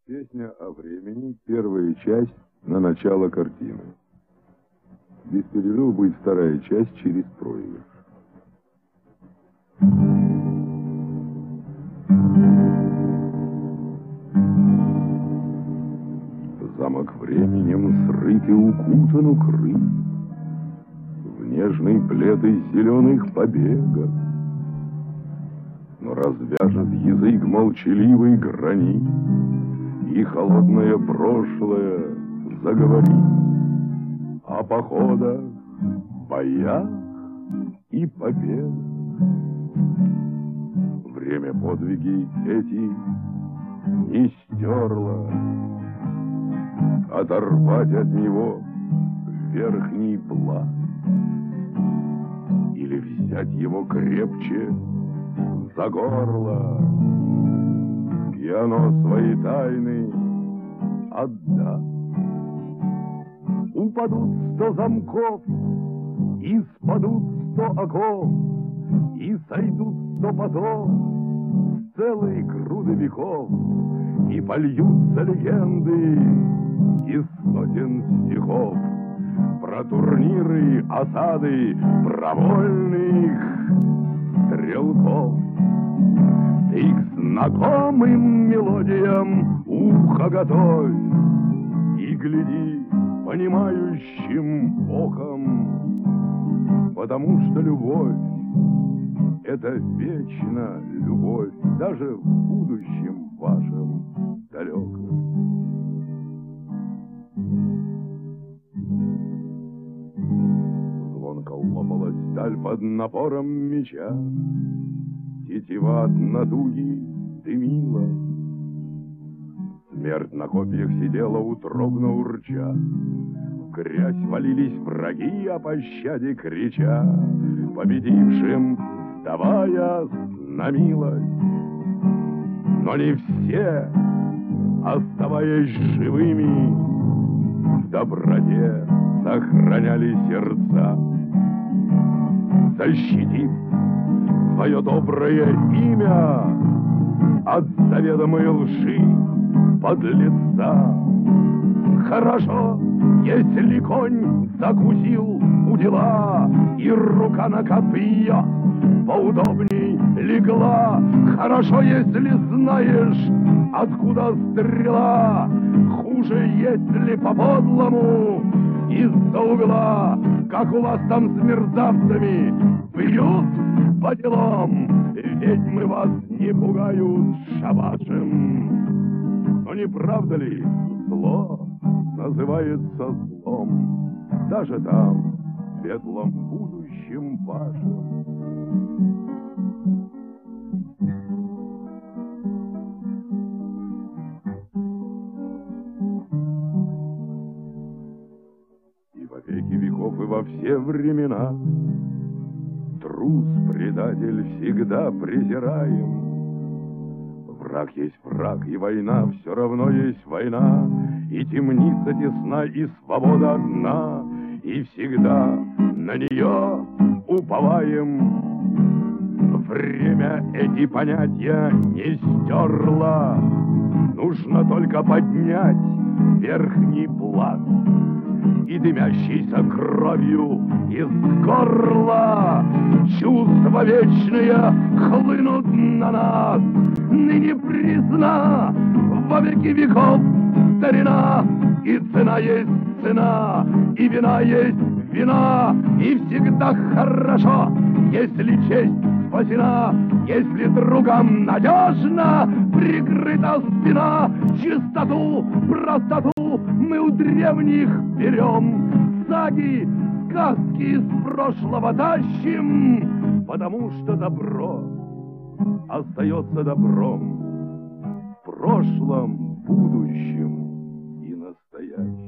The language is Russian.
Песня о времени, первая часть на начало картины. Без перерыва будет вторая часть через проигрыш. Замок временем срыт и укутан, укрыт в нежный плед из зеленых побегов. Но развяжет язык молчаливый гранит, и холодное прошлое заговорит о походах, боях и победах. Время подвиги эти не стерло, оторвать от него верхний плат или взять его крепче за горло, и оно свои тайны отдаст. Упадут 100 замков, и спадут 100 оков, и сойдут 100 потов с целой груды веков, и польются легенды из сотен стихов про турниры, осады, про вольных стрелков. Ты к знакомым мелодиям ухо готовь и гляди понимающим оком, потому что любовь — это вечно любовь, даже в будущем вашем далеком. Звонко лопалась сталь под напором меча, тетива от натуги дымила. Смерть на копьях сидела утробно урча, в грязь валились враги, о пощаде крича, победившим сдаваясь на милость. Но не все, оставаясь живыми, в доброте сохраняли сердца, защитив свое доброе имя от заведомой лжи подлеца. Хорошо, если конь закусил удила, и рука на копье поудобней легла. Хорошо, если знаешь, откуда стрела. Хуже, если по-подлому из-за угла, как у вас там с мерзавцами бьют по делам. Ведьмы вас не пугают шабашем. Но не правда ли, зло называется злом даже там, в светлом будущем вашем? И во веки веков, и во все времена трус, предатель всегда презираем. Враг есть враг, и война все равно есть война, и темница тесна, и свобода одна, и всегда на нее уповаем. Время эти понятия не стерло, нужно только поднять верхний пласт, и дымящейся кровью из горла чувства вечные хлынут на нас. Ныне призна во веки веков старина, и цена есть цена, и вина есть вина, и всегда хорошо, если честь спасена, если другом надежно прикрыта спина. Чистоту, простоту мы у древних берем, саги, сказки из прошлого тащим, потому что добро остается добром в прошлом, будущем и настоящем.